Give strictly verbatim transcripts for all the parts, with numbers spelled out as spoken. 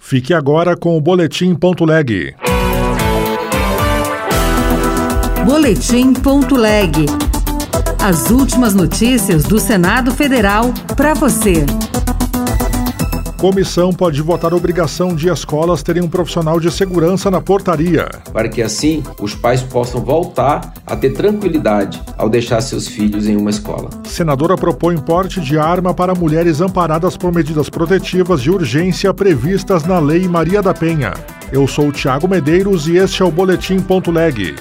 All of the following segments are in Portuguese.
Fique agora com o Boletim Ponto Leg. Boletim Ponto Leg. As últimas notícias do Senado Federal para você. Comissão pode votar a obrigação de escolas terem um profissional de segurança na portaria. Para que assim os pais possam voltar a ter tranquilidade ao deixar seus filhos em uma escola. Senadora propõe porte de arma para mulheres amparadas por medidas protetivas de urgência previstas na Lei Maria da Penha. Eu sou o Thiago Medeiros e este é o Boletim Ponto Leg.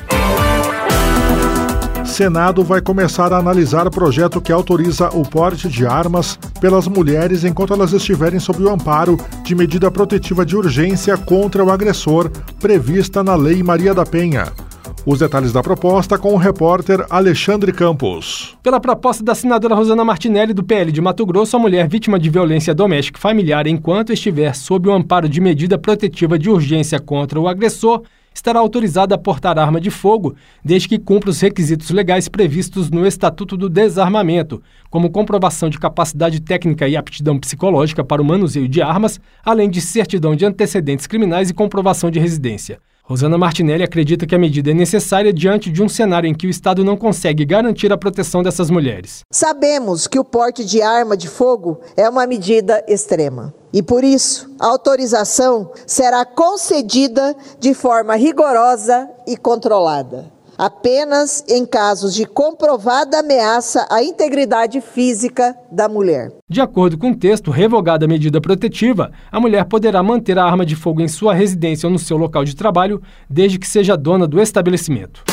Senado vai começar a analisar o projeto que autoriza o porte de armas pelas mulheres enquanto elas estiverem sob o amparo de medida protetiva de urgência contra o agressor prevista na Lei Maria da Penha. Os detalhes da proposta com o repórter Alexandre Campos. Pela proposta da senadora Rosana Martinelli, do P L de Mato Grosso, a mulher vítima de violência doméstica e familiar, enquanto estiver sob o amparo de medida protetiva de urgência contra o agressor, estará autorizada a portar arma de fogo, desde que cumpra os requisitos legais previstos no Estatuto do Desarmamento, como comprovação de capacidade técnica e aptidão psicológica para o manuseio de armas, além de certidão de antecedentes criminais e comprovação de residência. Rosana Martinelli acredita que a medida é necessária diante de um cenário em que o Estado não consegue garantir a proteção dessas mulheres. Sabemos que o porte de arma de fogo é uma medida extrema. E por isso, a autorização será concedida de forma rigorosa e controlada, apenas em casos de comprovada ameaça à integridade física da mulher. De acordo com o texto, revogada a medida protetiva, a mulher poderá manter a arma de fogo em sua residência ou no seu local de trabalho, desde que seja dona do estabelecimento.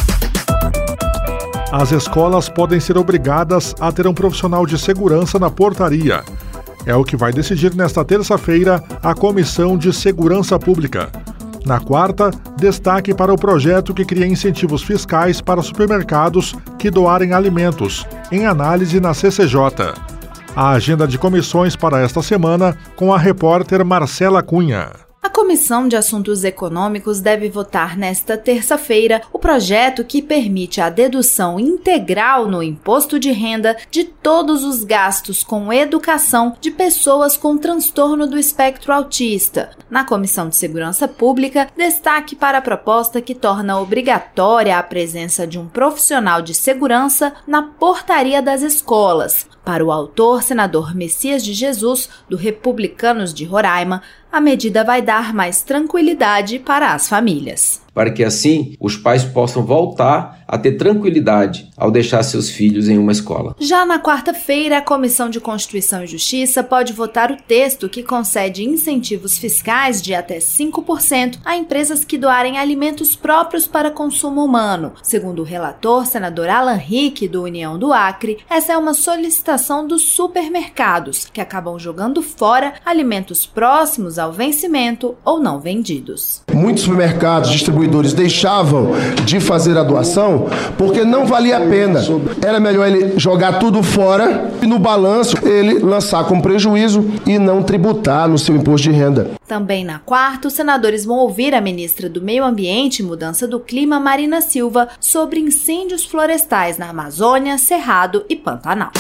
As escolas podem ser obrigadas a ter um profissional de segurança na portaria. É o que vai decidir nesta terça-feira a Comissão de Segurança Pública. Na quarta, destaque para o projeto que cria incentivos fiscais para supermercados que doarem alimentos, em análise na C C J. A agenda de comissões para esta semana com a repórter Marcela Cunha. A Comissão de Assuntos Econômicos deve votar nesta terça-feira o projeto que permite a dedução integral no imposto de renda de todos os gastos com educação de pessoas com transtorno do espectro autista. Na Comissão de Segurança Pública, destaque para a proposta que torna obrigatória a presença de um profissional de segurança na portaria das escolas. Para o autor, senador Messias de Jesus, do Republicanos de Roraima, a medida vai dar mais tranquilidade para as famílias. Para que assim os pais possam voltar a ter tranquilidade ao deixar seus filhos em uma escola. Já na quarta-feira, a Comissão de Constituição e Justiça pode votar o texto que concede incentivos fiscais de até cinco por cento a empresas que doarem alimentos próprios para consumo humano. Segundo o relator, senador Alan Rick, do União do Acre, essa é uma solicitação dos supermercados, que acabam jogando fora alimentos próximos ao vencimento ou não vendidos. Muitos supermercados, distribuidores deixavam de fazer a doação porque não valia a pena. Era melhor ele jogar tudo fora e no balanço ele lançar com prejuízo e não tributar no seu imposto de renda. Também na quarta, os senadores vão ouvir a ministra do Meio Ambiente e Mudança do Clima, Marina Silva, sobre incêndios florestais na Amazônia, Cerrado e Pantanal.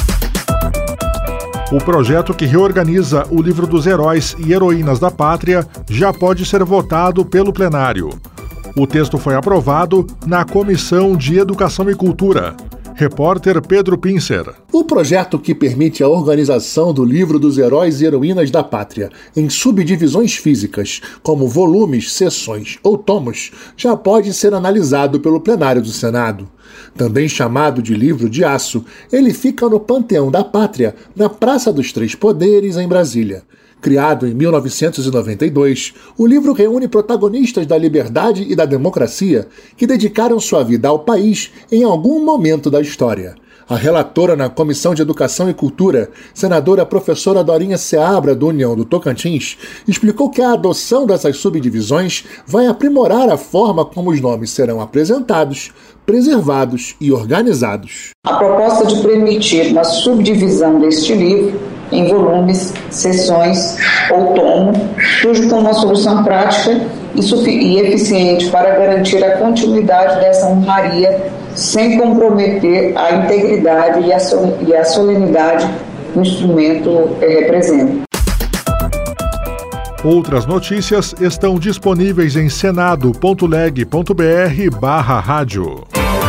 O projeto que reorganiza o livro dos heróis e heroínas da pátria já pode ser votado pelo plenário. O texto foi aprovado na Comissão de Educação e Cultura. Repórter Pedro Pincer. O projeto que permite a organização do livro dos heróis e heroínas da pátria em subdivisões físicas, como volumes, seções ou tomos, já pode ser analisado pelo plenário do Senado. Também chamado de livro de aço, ele fica no Panteão da Pátria, na Praça dos Três Poderes, em Brasília. Criado em mil novecentos e noventa e dois, o livro reúne protagonistas da liberdade e da democracia que dedicaram sua vida ao país em algum momento da história. A relatora na Comissão de Educação e Cultura, senadora professora Dorinha Seabra, do União do Tocantins, explicou que a adoção dessas subdivisões vai aprimorar a forma como os nomes serão apresentados, preservados e organizados. A proposta de permitir uma subdivisão deste livro em volumes, seções ou tomo surge como uma solução prática e eficiente para garantir a continuidade dessa honraria sem comprometer a integridade e a solenidade que o instrumento representa. Outras notícias estão disponíveis em senado ponto leg ponto br barra rádio.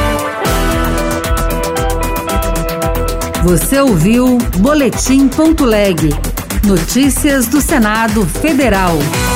Você ouviu Boletim ponto leg. Notícias do Senado Federal.